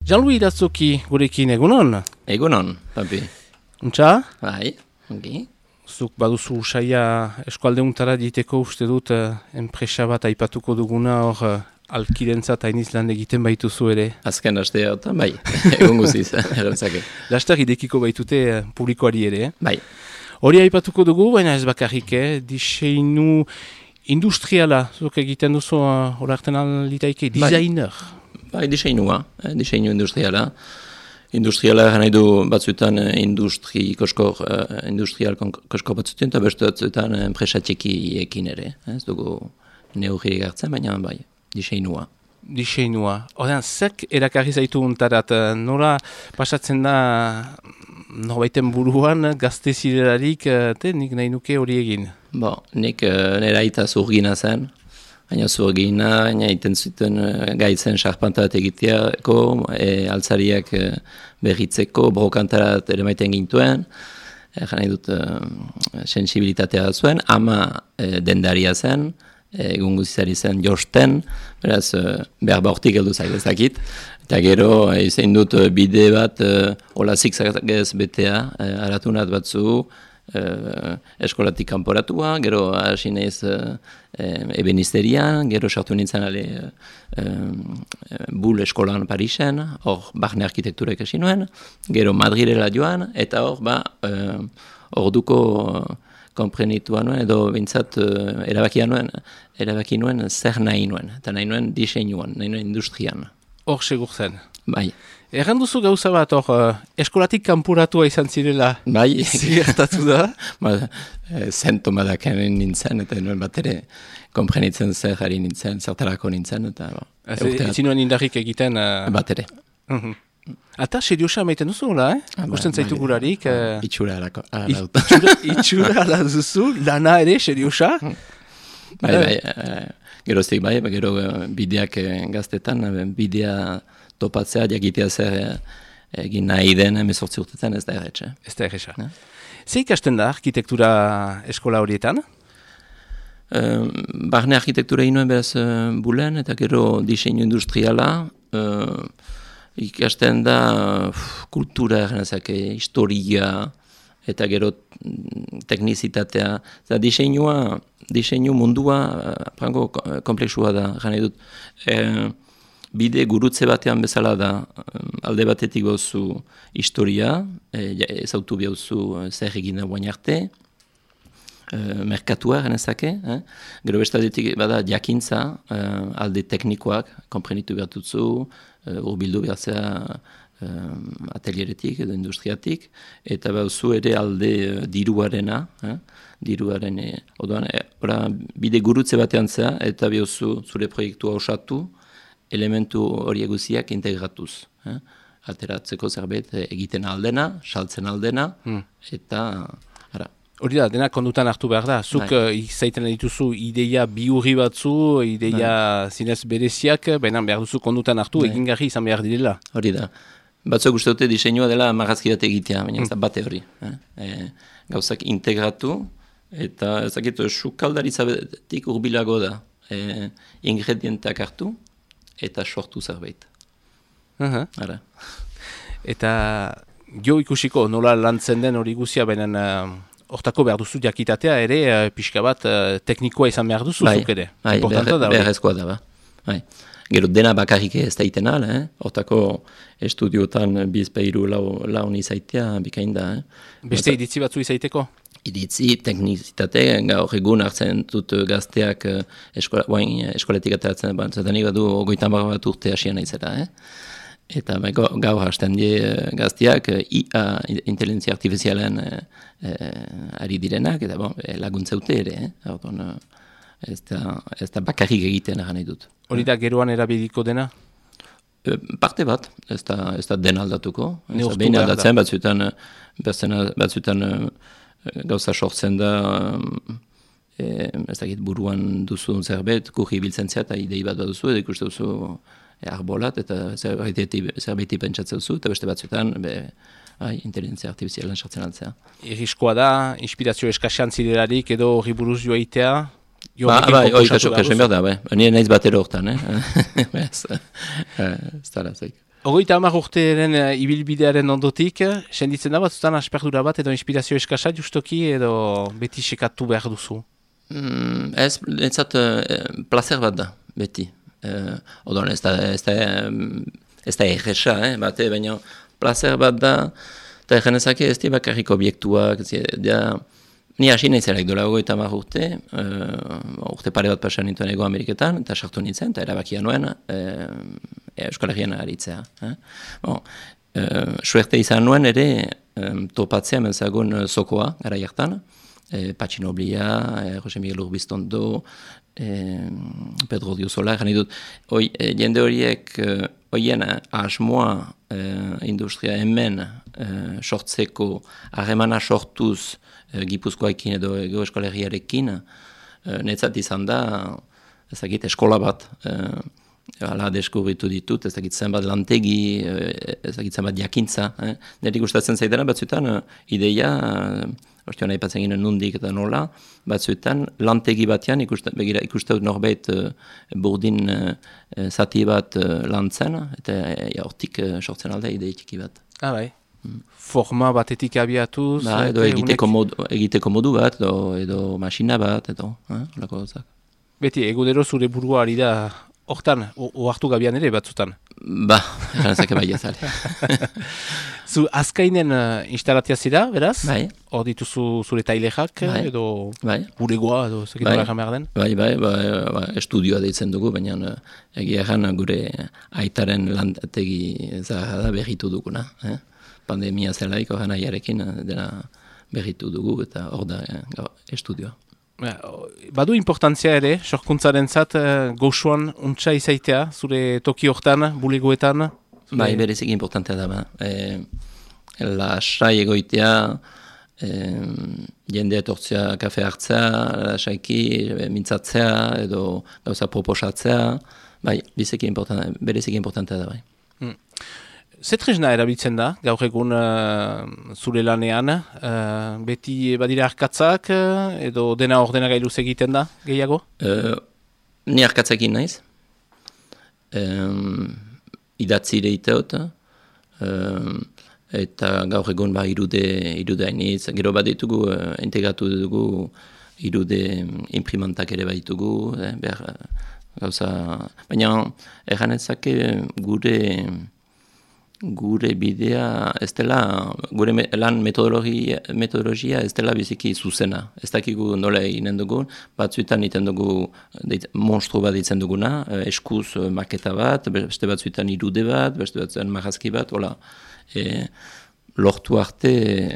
Jean-Louis Iratzoki gurekin egunon? Egunon, papi. Untxa? Bai, ongi. Zuk baduzu saia eskualdeuntara diteko uste dut enpresa bat aipatuko duguna hor alkirentzat hainiz lan egiten baituzu ere. Azken astea eta bai, egun guziz, erantzake. Laster idekiko baitute publikoari ere. Bai. Hori aipatuko dugu, baina ez bakarrik, diseinu industriala, zuk egiten duzu horartzen alitaike, designer. Bai, diseinu industriala. Industriala nahi du batzuetan industrial koskor batzuetan, eta beste batzuetan enpresa txekiekin ere. Ez dugu neurri hartzen, baina bai, diseinua. Diseinua. Horrean, zek erakarri zaitu untarat, nola pasatzen da norbaiten buruan gazte zirelarik, nik nahi nuke hori egin? Nik nera aita zurgina zen, baina zurgina, iten zuten gaitzen sarpantarat egiteako, altzariak berritzeko, brokantarat ere maiten gintuen, nahi dut sensibilitatea zuen, ama dendaria zen, egun guzizari zen josten, beraz behar hortik heldu zaitezakit, eta gero izan dut bide bat hola zigzagez betea, aratunat batzu, eskolatik kanporatua, gero hasi naiz ebenisterian, gero sartu nintzen Bull eskolan Parisen, hor barne arkitektura ikasi nuen, gero Madrilera joan, eta hor orduko konprenitua nuen, edo bintzat erabaki nuen zer nahi nuen, eta nahi nuen diseinuan, nahi nuen industrian. Hor segur zen. Bai. Erran duzu gauza bat, eskolatik kanporatua izan zirela. Bai. Ziertatu da? Zentomadaken nintzen, eta nuen bat ere konprenitzen zer ari nintzen, zertarako nintzen, eta... Zinuen indarrik egiten... Bat ere. Ata, seriosa maiten duzu, Gusten zaitu gurarik. Itxura alako. Itxura ala duzu, lana ere, seriosa? Bai, geroztik bai, gero bideak gaztetan, bidea topatzea, jakitea zer egin nahi den, 18 urtetan ez da erretxe. Ez da erretxa. Zer ikasten da arkitektura eskola horietan? Barne arkitektura inuen beraz Bullen, eta gero diseinu industriala, ikasten da kultura, historia, eta gero teknizitatea. Eta diseinu mundua frango komplexua da, gana dut. Bide gurutze batean bezala da, alde batetik bauzu historia, ezautu bauzu zer egin da guain arte, merkatua genezake, gero bestadetik bada jakintza, alde teknikoak, konprenitu behartutzu, urbildu behartzea atelieretik edo industriatik, eta bauzu ere alde diruarena, bide gurutze batean zea, eta bauzu zure proiektua osatu, elementu hori eguziak integratuz. Alteratzeko zerbait egiten aldena, saltzen aldena, eta... Hori da, denak kondutan hartu behar da. Zuk izaiten dituzu ideia biurri batzu, ideia zinez bereziak, baina behar duzu kondutan hartu egingarri izan behar direla. Hori da. Batzuk uste dute diseinua dela marrazki bat egitea, baina ez da bate hori. Gauzak integratu, eta ezakit sukaldaritzatik urbilago da. Ingredientak hartu, eta sortu zerbait. Eta jo ikusiko nola lantzen den hori guzia, baina hortako behar duzu jakitatea ere, pixka bat teknikoa izan behar duzu zuk ere. Beharrezkoa da, ba. Gero dena bakarrik ez da iten hortako estudiotan bizpeiru laun izaitea bikain da. Beste iditzi batzu izaiteko? Iditzi, teknizitate, gaur egun hartzen dut gazteak eskolatik ateratzen, zetanik badu 30 bat urte hasian naizela. Eta gaur hasten die gazteak IA, inteligentzia artifizialen ari direnak, eta laguntzeute ere. Ez da bakarrik egiten nahi dut. Hori da geroan erabiliko dena? Parte bat, ez da den aldatuko. Behin aldatzen, batzuetan gauza sortzen da, ez dakit buruan duzu zerbait, kurri biltzen zea eta idei bat duzu, edo ikuste duzu arbolat, eta zerbaiti pentsatzen duzu, eta beste batzuetan inteligentzia artifizialen sartzen altzea. Irriskoa da, inspirazio eskasean zirelarik edo horri buruz joaitea? Kasen behar da, nire nahiz batero hortan, ez dara zaik. 30 urteren ibilbidearen ondotik, senditzen da batzutan asperdura bat edo inspirazio eskasa justoki edo beti sekatu behar duzu? Ez, entzat placer bat da, beti. Odon ez da erresa, bate, baina placer bat da, eta genezake ez di bakarrik obiektuak, ni hasi nahizelak dola 30 urte, urte pare bat pasan nintuen Ego Ameriketan, eta sartu nintzen, eta erabakia nuen Euskal Herrian aritzea. Suerte izan nuen ere topatzea menzagun zokoa, gara jartan, Patxi Noblia, Jose Miguel Urbiztondo, Pedro Diozola, gani dut, jende horiek, hoien asmoa industria hemen sortzeko, harremana sortuz Gipuzkoaekin edo Ego Euskal Herriarekin, netzat izan da, ezagit, eskola bat, hala deskubritu ditut, ezagit zenbat lantegi, ezagit zenbat jakintza. Nire gustatzen zaidana batzuetan, ideia, ostioan aipatzen ginen nundik eta nola, batzuetan lantegi batean ikusten norbait burdin zati bat lantzen, eta hortik sortzen alda ideitiki bat. Bai. Forma batetik abiatuz. Edo egiteko modu bat, edo masina bat, edo holako gauzak. Beti, egunero zure burua ari da hortan, ohartu gabian ere batzutan. Erantzake bai ezale. Zu azkainen instalatia zira, beraz? Bai. Hor dituzu zure tailexak, edo bulegoa, edo zekitu behar behar den? Bai, estudioa deitzen dugu, baina egia egan gure aitaren lantegi da berritu duguna. Pandemia zelaik horren aiarekin dena berritu dugu, eta hor da estudioa. Badu importantzia ere, sorkuntzaren zat, goxuan untsa izaitea, zure toki hortan, bulegoetan? Bai, berezik importantea da, lasai egoitea, jende etortzea kafe hartzea, lasaiki, mintzatzea, edo gauza proposatzea, bai, berezik importantea da, bai. Zetresna erabiltzen da, gaur egun zure lanean, beti badira arkatzak, edo dena ordenagailuz egiten da, gehiago? Ni arkatzakin naiz, idatzi ere iteot, eta gaur egun irude hainitz, gero bat ditugu, integratu dugu irude imprimantak ere bat ditugu, gauza, baina erranetzake gure bidea ez dela, gure lan metodologia ez dela biziki zuzena. Ez dakigu nola eginen dugun, batzuetan iten dugu monstru bat ditzen duguna, eskuz maketa bat, beste batzuetan irude bat, beste batzuetan marrazki bat, hola, lortu arte,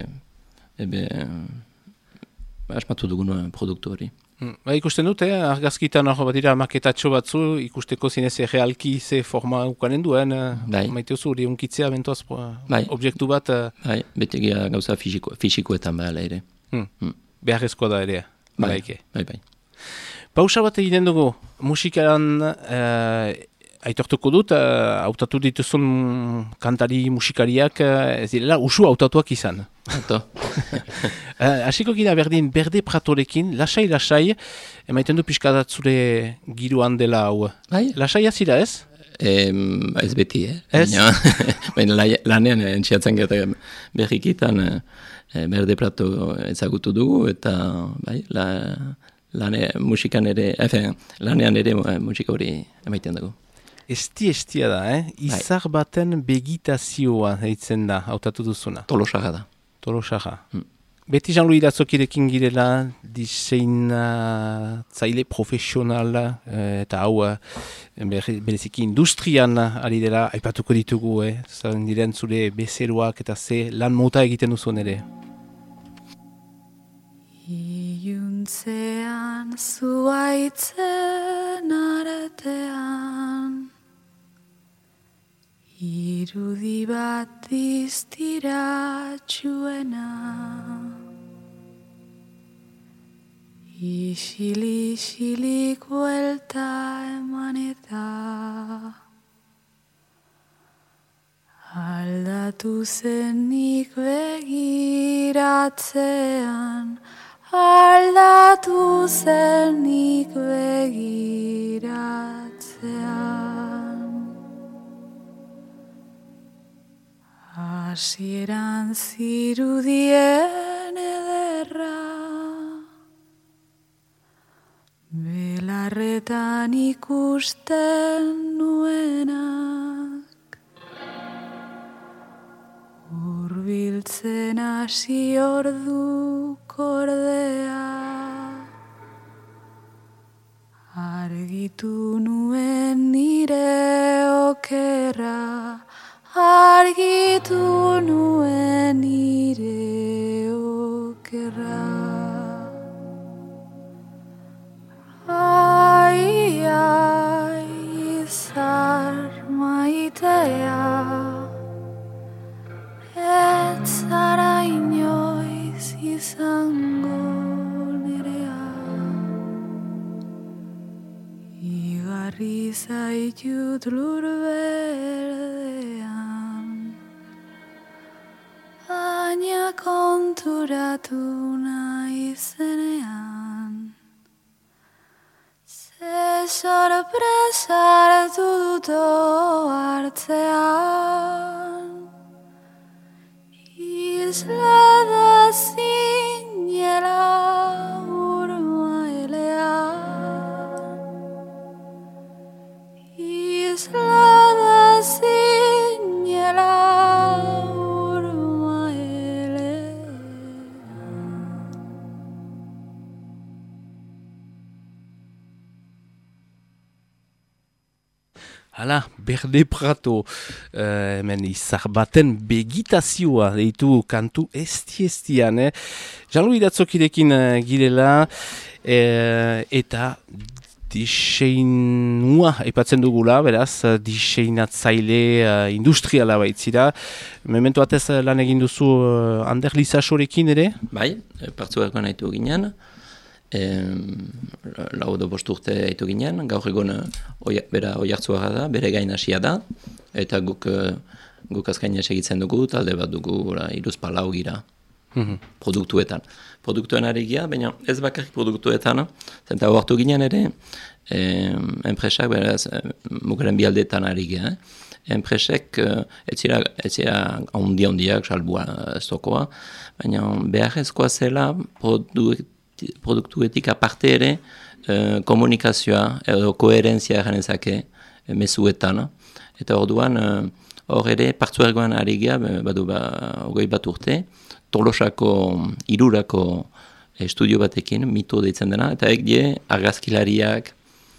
asmatu dugun produktu hori. Ikusten dute, argazkitan hor bat dira maketatxo batzu, ikusteko zinez realki ze forma ukanen duen, maite oso hori unkitzea bentoaz objektu bat. Beti gauza fisikoetan behala ere. Beharrezkoa da ere, balaike. Bai. Pausa bat egiten dugu, musikaran aitortuko dut, hautatu dituzun kantari musikariak ez direla usu hautatuak izan. Hasiko gira berdin Berde Pratorekin, lasai, emaiten du pixkadat zure giroan dela hau. Lasai azira ez? Ez beti, Ez? Baina lanean entziatzen geta berrikitan Berde Prato ezagutu dugu, eta musikan ere, lanean ere musika hori emaiten dugu. Estia da, izar baten begitazioa eitzen da, hautatu duzuna. Tolosaga da. Tolosaga. Beti Jean-Louis Datzokirekin girela, diseinatzaile profesional, eta hau bereziki industrian ari dela, aipatuko ditugu, zaren diren zure bezeroak eta ze lan mota egiten duzuen ere. Iuntzean zuaitzen aretean, irudi bat iztiratxuena, isilik buelta eman eta aldatu zenik begiratzean, aldatu zenik begiratzean. Hasieran zirudien ederra, belarretan ikusten nuenak, hurbiltzen hasi orduk ordea, argitu nuen nire okerra, argitu nuen nire okerra. Ai, ai, izar maitea, ez zara inoiz izango nerea. Igarri zaitut lur berdean, baina konturatu nahi zenean, ze sorpresa hartu dut hartzean, islada zinela urmaelean, islada zinela Hala, Berde Prato, hemen izar baten begitazioa deitu kantu esti-estian. Jean-Louis Datzokirekin girela eta diseinua aipatzen dugula, beraz, diseinatzaile industriala baitzira. Memento batez lan egin duzu Ander Lizasorekin ere? Bai, partzuerkoan haitu ginen. Lau edo 5 urte haitu ginen, gaur egon bera oiartzuara da, bere gain hasia da, eta guk azkaina segitzen dugu, talde bat dugu 3-4 gira produktuetan. Produktuen ari gira, baina ez bakarrik produktuetan, zenta hartu ginen ere, enpresak beraz, mukaren bialdeetan ari gira. Enpresek ez zira handiak, salbua zokoa, baina beharrezkoa zela produktuetik aparte ere komunikazioa edo koherentzia eranezake mezuetan. Eta orduan hor ere partzuergoan ari gea, badu 21 urte, Tolosako 3 estudio batekin, mito deitzen dena, eta die argazkilariak,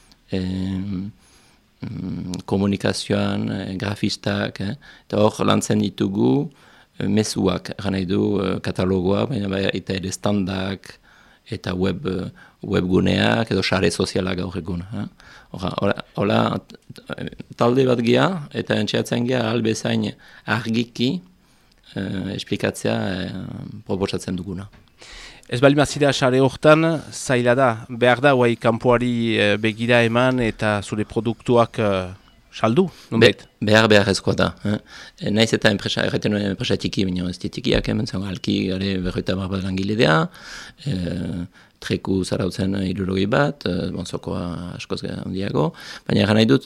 komunikazioan, grafistak, eta hor lantzen ditugu mezuak, nahi du katalogoa, baina eta ere standak, eta webguneak edo sare sozialak gaur egun. Hola, talde bat gea, eta entxeatzen gea albezain argiki esplikatzea proposatzen duguna. Ez balimazira sare hortan, zaila da, behar da, guai kanpoari begira eman eta zure produktuak saldu, nonbait? Behar ezkoa da. Naiz eta enpresa, erraten nuen enpresa tiki, baina ez tikiak hemen, zen alki gare 50 langilea, treku zarautzen 60 bat, bonzokoa askoz handiago, baina eran nahi dut,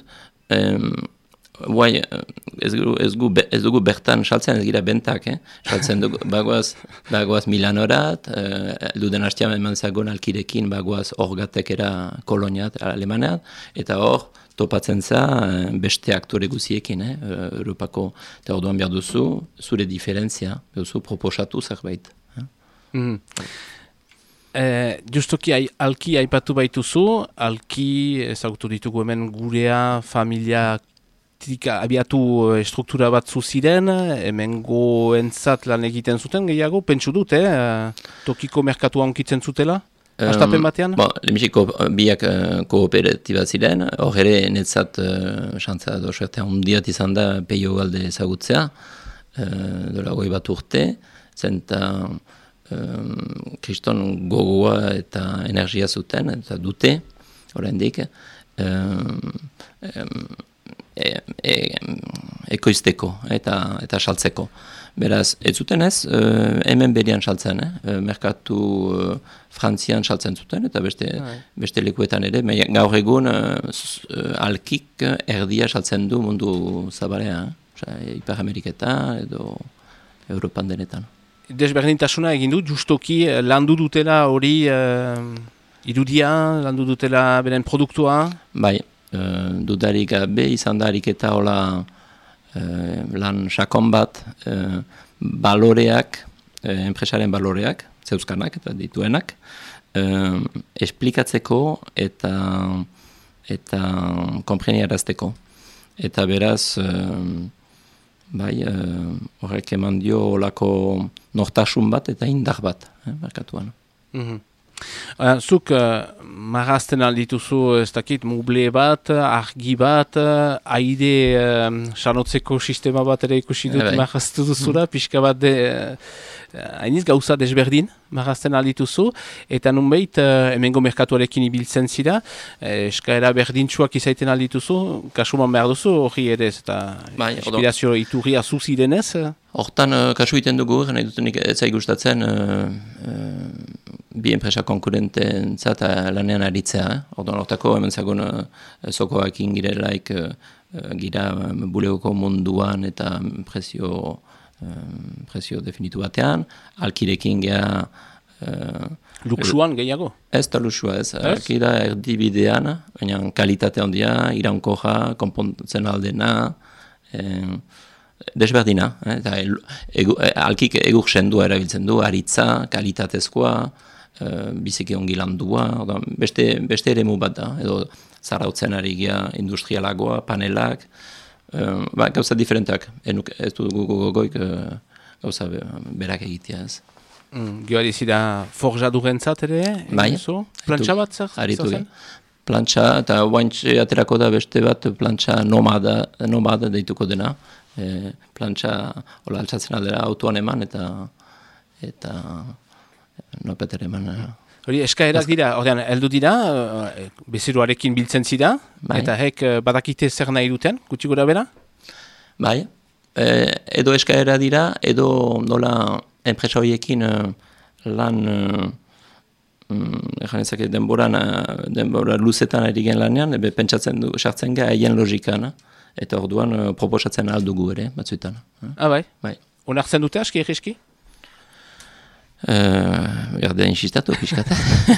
ez dugu bertan saltzen, ez gira bentak, saltzen dugu, bagoaz Milanorat, duden hastian eman zagon alkirekin, bagoaz Orgatekera koloniat, Alemaneat, eta hor, topatzen za beste aktore guziekin, Europako, eta orduan behar duzu, zure diferentzia, duzu proposatu zerbait. Justoki alki aipatu baituzu, alki ezagutu ditugu hemen gurea, familia, abiatu struktura batzu ziren, hemengo entzat lan egiten zuten gehiago, pentsu dut, tokiko merkatua onkitzen zutela? Astapen batean? Lehenbiziko biak kooperatiba ziren, hor ere netzat xantza doxertea hundiat izan da peio galde ezagutzea, dola 21 urte, zenta kriston gogoa eta energia zuten, eta dute, oraindik, ekoizteko eta saltzeko. Beraz, ez zuten ez, hemen berian saltzen, merkatu Frantzian saltzen zuten, eta beste lekuetan ere, gaur egun alkik erdia saltzen du mundu zabarea, Ipar Ameriketa edo Europan denetan. Desberdintasuna egin du, justoki landu dutela hori irudia, landu dutela beren produktua? Bai, dudarik gabe izan da ariketa hola lan sakon bat baloreak, enpresaren baloreak, zeuzkanak eta dituenak, esplikatzeko eta konpreniarazteko. Eta beraz, horrek eman dio olako nortasun bat eta indar bat, markatuan. Zuk marrazten aldituzu, ez dakit, muble bat, argi bat, aire sanotzeko sistema bat ere ikusi dut marraztu duzula, pixka bat hainiz gauza desberdin marrazten aldituzu, eta nunbait hemengo merkatuarekin ibiltzen zira, eskaera berdintsuak izaiten aldituzu, kasuman behar duzu, hori ere ez, eta inspirazio iturria zuzirenez? Hortan, kasu egiten dugu, nahi dutenik ez zai gustatzen bi enpresa konkurententzat lanean aritzea. Orduan hortako hemen zagun zokoak ingirelaik gira bulegoko munduan eta prezio definitu batean, alkirekin geha... Luxuan gehiago? Ez da luxua ez, alkira erdibidean, baina kalitate handia, iraunkoja, konpontzen aldena, desberdina, eta alkik egur sendua erabiltzen du, aritza, kalitatezkoa, biziki ongi landua, beste eremu bat da, edo zarautzen ari gea industrialagoa, panelak, gauza diferentak, ez du gogoik gauza berak egitea ez. Gioari zira forjadurentzat ere? Bai. Plantxa bat zer? Plantxa, eta guaintxe aterako da beste bat, plantxa nomada deituko dena. Plantxa hola altzatzen aldera autoan eman eta nopeter eman. Hori eskaerak dira, ordean, heldu dira, bezeroarekin biltzen zira, eta hek badakite zer nahi duten, gutxi gora bera? Bai, edo eskaera dira, edo nola enpresa horiekin lan, denbora luzetan ari gen lanean, pentsatzen du, sartzen ga haien logikan, eta orduan proposatzen aldugu ere, batzuetan. Bai? Bai. Onartzen dute aski egiski? Berde insistatu, pixkat.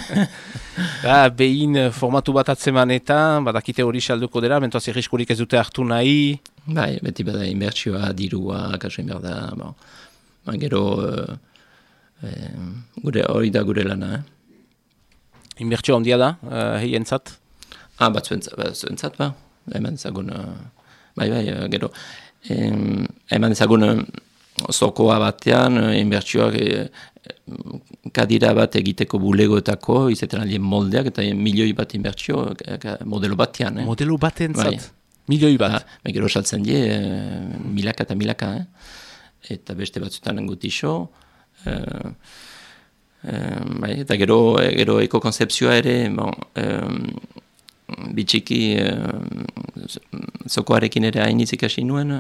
Behin formatu bat atzeman eta, badakite hori salduko dela, mentoaz egiskurik ez dute hartu nahi? Bai, beti bada inbertsioa, dirua, kaso inberda, gero hori da gure lana. Inbertsio handia da, heientzat? Batzuentzat, hemen zagun, gero, hemen zagun zokoa batean, inbertsioak kadira bat egiteko bulegoetako, izaten alien moldeak, eta milioi bat inbertsio modelo batean. Modelo batean zat? Milioi bat? Gero saltzen die, milaka eta milaka, eta beste batzutan gutixo, eta gero ekokonzepzioa ere, bitxiki zokoarekin ere hainiz ikasi nuen,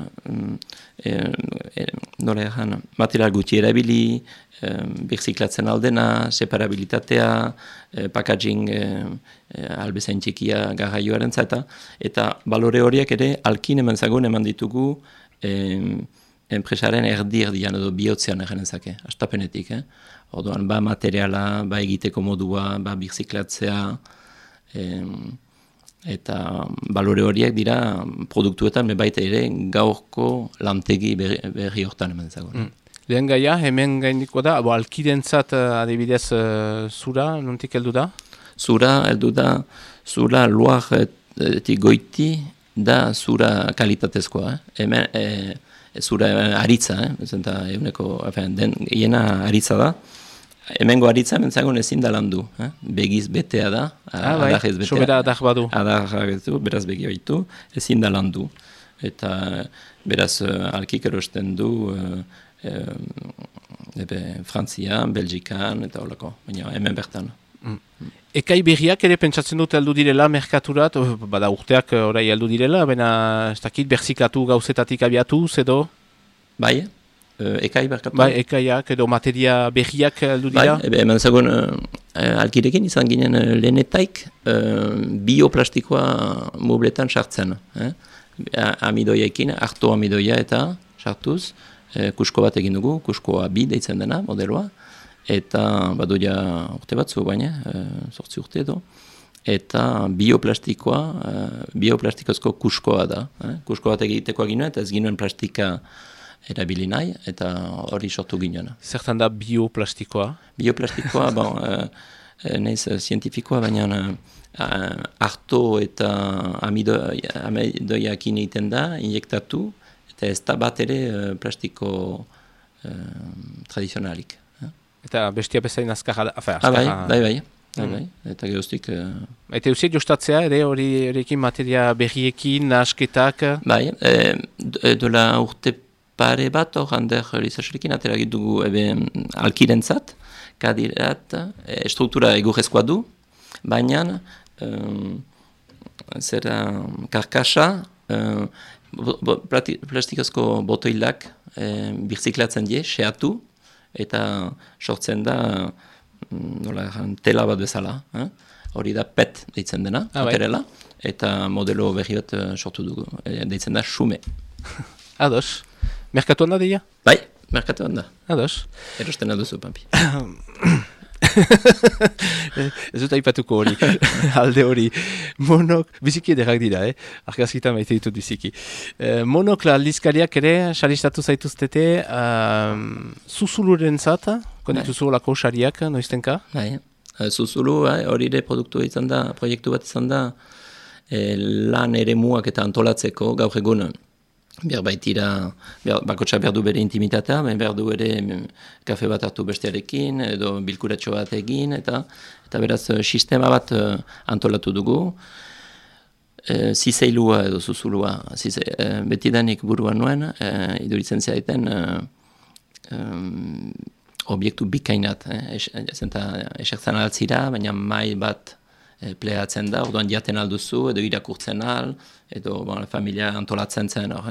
material gutxi erabili, birziklatzen aldena, separabilitatea, packaging albezain txikia garraioaren zata, eta balore horiek ere alkin eman zagun eman ditugu enpresaren erdian edo bihotzean egenen zake, astapenetik. Orduan, materiala, egiteko modua, birziklatzea, eta balore horiek dira produktuetan baita ere gaurko lantegi berri hortan eman zagoen. Lehen gaia, hemen gaindiko da, alkidentzat adibidez zura, nontik heldu da? Zura heldu da, zura luaretik goiti da zura kalitatezkoa. Hemen zura aritza, hiena aritza da. Hemengo aritza mentzagon ezin da landu. Begiz betea da, adarrez betea. Sobera adar badu. Adarrez du, beraz begi baitu, ezin da landu. Eta beraz alkik erosten du Frantzian, Belgikan, eta holako, baina hemen bertan. Ekai berriak ere pentsatzen dut heldu direla merkaturat, bada urteak orai heldu direla, baina ez dakit berziklatu gauzetatik abiatuz edo? Bai, ekai berkatu. Bai, ekaiak edo materia berriak heldu dira? Bai, hemen zagon alkirekin izan ginen lehenetaik bioplastikoa mubletan sartzen. Amidoiekin, harto amidoia eta sartuz, kusko bat egin dugu, kuskoa bi deitzen dena, modeloa, eta badoia urte batzu baina, 8 urte edo, eta bioplastikozko kuskoa da. Kusko bat egiteko ginen, eta ez ginen plastika erabili nahi, eta hori sortu ginen. Zertan da bioplastikoa? Bioplastikoa, naiz zientifikoa, baina arto eta amidoiakin egiten da, injektatu, eta ez da bat ere plastiko tradizionalik. Eta bestia bezain azkarra da? Bai. Eta geroztik... Eta eusia jostatzea, ere horiekin materia berriekin, nahasketak? Bai, dola urte pare bat hor Ander Lizasorekin atera dugu alkirentzat, kadirat, struktura egurrezkoa du, baina karkasa, plastikozko botoilak birziklatzen die, xeatu, eta sortzen da tela bat bezala. Hori da PET deitzen dena, materiala, eta modelo berri bat sortu dugu, deitzen da xume. Ados. Merkatuan da deia? Bai, merkatuan da. Ados. Erosten aduzu, Pampi. Ez dut aipatuko hori, alde hori. Biziki ederrak dira, argazkitan maite ditut biziki. Monokla aldizkariak ere, saristatu zaituztete, zuzuluren zat, kondituzu olako sariak, noiztenka? Bai, zuzulu, hori ere proiektu bat izan da, lan ere muak eta antolatzeko gaur egun. Bakotxa behar du bere intimitatea, behar du ere kafe bat hartu bestearekin, edo bilkuratxo bat egin, eta beraz sistema bat antolatu dugu. Zizeilua edo zuzulua, betidanik buruan nuen, iduritzen zaiten obiektu bikainat, esertzen altzira, baina mai bat pleatzen da, orduan jaten alduzu, edo irakurtzen al, edo familia antolatzen zen hor.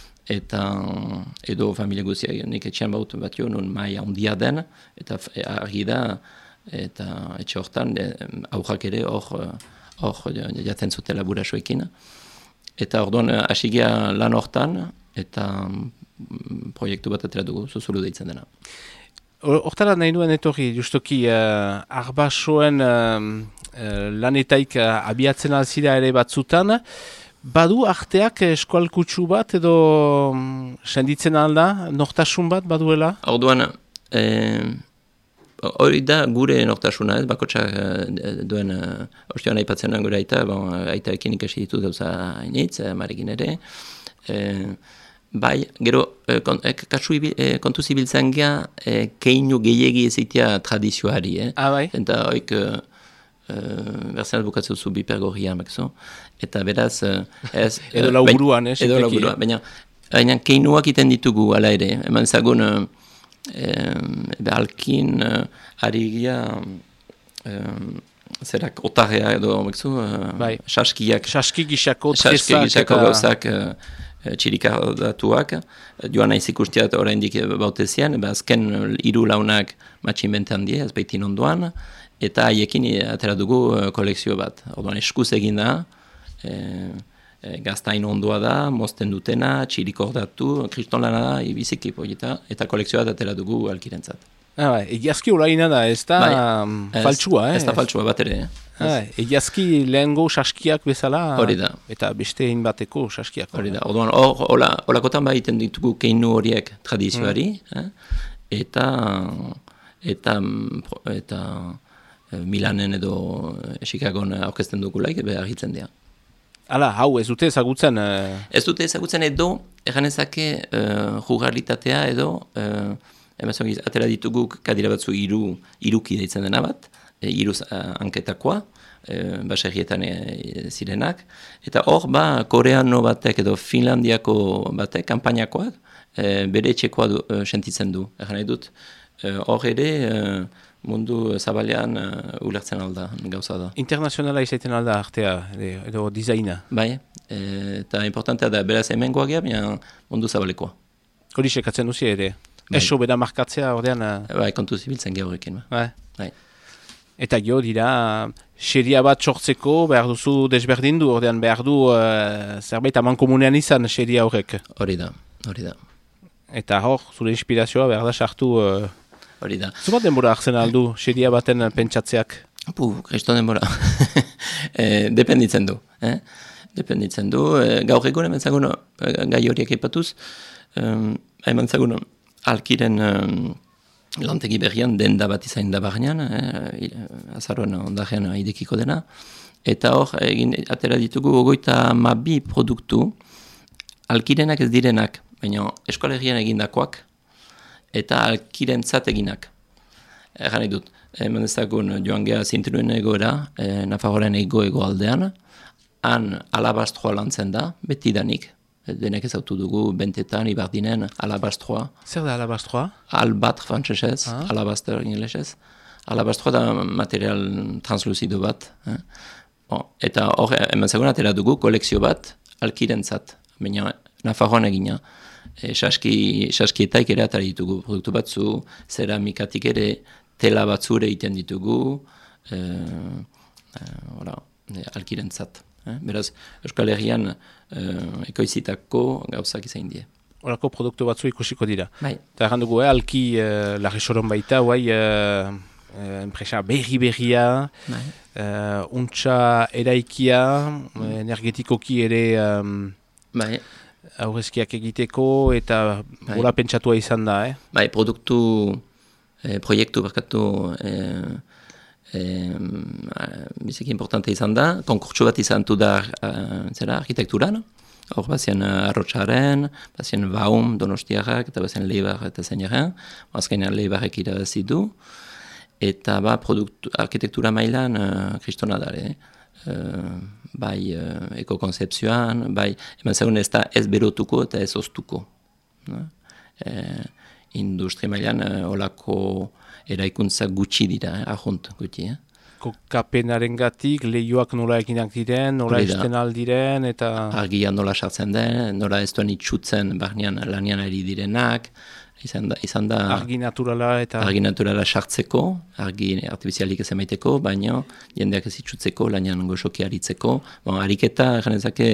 Edo familia guztiak, nik etxean bat jo, nun mai handia den, eta argi da, eta etxe hortan, aurrak ere hor jaten zutela burasoekin. Eta orduan hasigia lan hortan, eta proiektu bat atera dugu, zuzulu deitzen dena. Hortara nahi nuen etorri, justoki, arbasoen lanetaik abiatzen alzira ere batzutan, badu arteak eskualkutsu bat edo senditzen alda, nortasun bat baduela? Orduan, hori da gure nortasuna, bakotsak duen, ostioan aipatzen gure aita, aitarekin ikasi ditu dauza hainitz, marekin ere, bai, gero, kontu zibiltzen gea, keinu gehiegi ezitea tradizioari, bai? Eta hoik, berzena bukatzu zu bipergorria, eta beraz... edo lauburuan, edo lauburuan, baina keinuak iten ditugu, ala ere, eman zagun, alkin, arigia, zerak otarrea edo, saskiak. Saskigisako gauzak, txirikardatuak, joan naiz ikustiat oraindik bautezian, azken 3 launak matxinbentean die, ez baitin ondoan, eta haiekin atera dugu kolekzio bat. Orduan eskuz egin da, gaztain ondoa da, mozten dutena, txirikordatu, kristonlana da, ibiziki polita, eta kolekzio bat atera dugu alkirentzat. Egiazki olaina da, ez da faltsua, Ez da faltsua bat ere. Egiazki lehengo saskiak bezala, hori da. Eta beste bateko saskiak. Hori da, orduan, olakotan baiten ditugu keinu horiek tradizioari, eta Milanen edo Chicagon aurkezten dugulaik, behar hitzen dira. Hala, hau, ez dute ezagutzen? Ez dute ezagutzen edo, erganezake juguralitatea edo, emaziongiz, atera ditugu kadira batzu iruki deitzen dena bat, iruz anketakoa, baserrietan zirenak, eta hor, koreano batek edo Finlandiako batek, kanpainakoak, bere etxekoa sentitzen du, ergan dut. Hor ere, mundu zabalean ulertzen alda, gauza da. Internazionala izaiten alda artea, edo dizaina? Bai, eta importantea da, beraz hemengoa geha, baina mundu zabalekoa. Hori sekatzen duzi ere? Eso beda markatzea ordean? Bai, kontu zibiltzen geha horrekin. Bai. Eta gero dira, xeria bat sortzeko, behar duzu desberdindu, ordean behar du zerbait aman komunean izan xeria horrek? Hori da. Eta hor, zure inspirazioa behar da sartu... Hori da. Zumat denbora hartzen aldu, seria baten pentsatzeak? Kristo denbora. Dependitzen du. Dependitzen du. Gaur egun emantzagun gai horiek epatuz, emantzagun alkiren lantegi berrian denda bat izain da barnean, azaroan ondajean idekiko dena, eta hor, atera ditugu 32 produktu, alkirenak ez direnak, baina eskolegian egindakoak, eta alkirentzat eginak. Egan dut, hemen ezagun joan geha zintruen egoera, Nafarroaren ego aldean, han alabastroa lantzen da, betidanik. Denek ezautu dugu, bentetan, ibardinen, alabastroa. Zer da alabastroa? Albatr frantzesez, alabaster ingelesez. Alabastroa da material transluzido bat. Eta hor, hemen zagun atera dugu, kolekzio bat, alkirentzat. Baina, Nafarroan egina. Saskietaik ere atara ditugu. Produktu batzu, ceramikatik ere, tela batzure egiten ditugu, alkirentzat. Beraz, Euskal Herrian ekoizitako gauzak izain die. Horako produktu batzu ikusiko dira. Bai. Eta erran dugu, alki larri soron baita, enpresa berria, untxa eraikia, energetikoki ere aurrezkiak egiteko, eta gura pentsatua izan da, Bai, proiektu berkatu biziki importante izan da, konkurtsu bat izan du da arkitekturan, hor bazien Arrotxaren, bazien Baum, Donostiarrak, eta bazien Leibar eta Zainaren, azkenean Leibarrek irabazi du, eta arkitektura mailan kristona dare, bai ekokonzepzioan, bai, eman zegoen ez da ez berotuko eta ez oztuko. Industri mailan olako eraikuntza gutxi dira, ahunt gutxi. Kokapenaren gatik, lehioak nola eginak diren, nola esten aldiren, eta... Argia nola sartzen den, nola ez duen itxutzen barnean lanian ari direnak, izan da... Argi naturala eta... Argi naturala sartzeko, argi artifizialik ez emaiteko, baina jendeak ez itxutzeko, lanian goxoki aritzeko. Ariketa, janezake...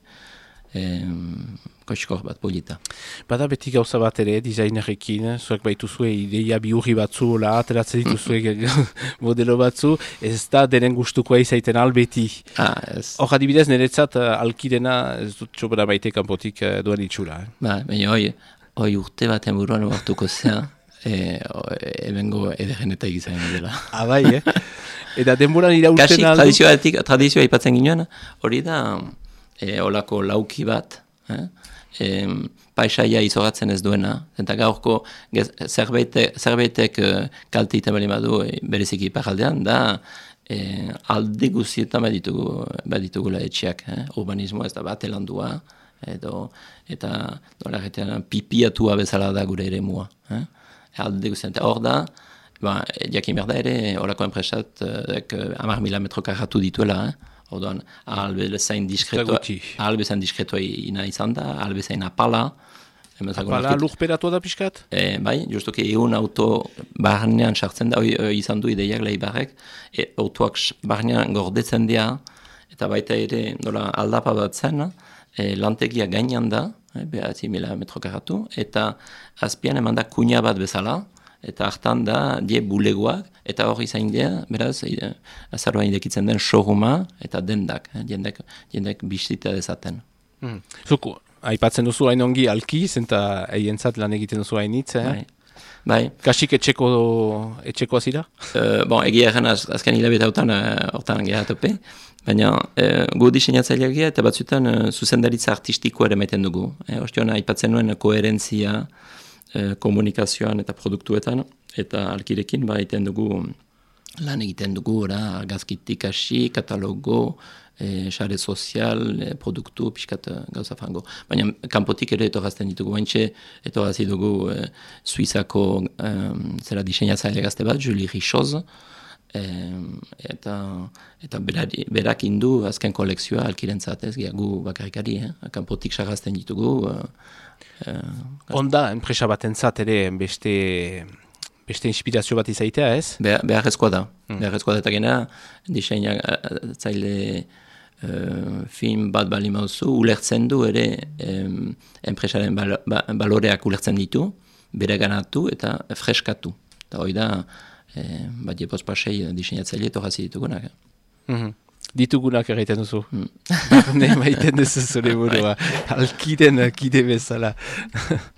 koxkor bat polita. Bada beti gauza bat ere, dizainerekin, zuek baituzue ideia biurri batzu, ateratzen dituzue modelo batzu, ez da denen gustukoa izaiten albeti. Hor adibidez, niretzat alkirena ez dut txobera maite kanpotik duen itxura. Baina hoi urte baten buruan hartuko zea, ebengo ederen eta egizain dela. Bai, Eta denboran irautzen aldu? Kasik tradizioa ipatzen ginoen, hori da olako lauki bat, paisaia izogatzen ez duena, eta gaurko zerbaitek kalte iten bali badu bereziki iparaldean, da alde guztietan baditugula etxeak, urbanismoa ez da bat elandua, eta nola erretean pipiatua bezala da gure ere mua. Alde guztietan, eta hor da, jakin behar da ere, horako enpresat 10.000 metro karratu dituela, orduan, albezain diskretoa ina izan da, albezain apala. Apala lurperatua da pixkat? Bai, justuki egun auto barnean sartzen da, izan du ideiak Leibarrek, autoak barnean gordetzen dira, eta baita ere nola aldapa bat zen, lantegia gainan da, 9.000 metro karratu, eta azpian eman da kuña bat bezala, eta hartan da, die bulegoak, eta hori zain dira, beraz, azaroan idekitzen den showrooma eta dendak, jendek bizita dezaten. Zuku, aipatzen duzu hain ongi alkiz, eta eientzat lan egiten duzu hainitz, Bai. Kasik etxeko azira? Egia erren azken hilabete hortan gehatope, baina gu diseinatzaileak gira, eta batzutan zuzendaritza artistikoa ere maiten dugu. Ostion, aipatzen nuen koherentzia, komunikazioan eta produktuetan, eta alkirekin egiten dugu, lan egiten dugu, argazkitik hasi, katalogo, sare sozial, produktu, pixkat gauza fango. Baina kanpotik ere etorazten ditugu, baintxe etorazi dugu Suizako diseinatzaile gazte bat, Julie Richoz, eta berak indu azken kolekzioa alkirentzat, ez gu bakarikari, kanpotik sarrazten ditugu. Onda, enpresa batentzat ere beste inspirazio bat izaitea, ez? Beharrezkoa da. Beharrezkoa da eta gena, diseinatzaile film bat bali mauzu, ulertzen du ere enpresaren baloreak ulertzen ditu, bere ganatu eta freskatu. Eta hori da, bat jepoz pasei diseinatzaile torrazi ditugunak. Ditugunak egiten duzu. Ne maiten duzu zure burua. Alkiden kide bezala.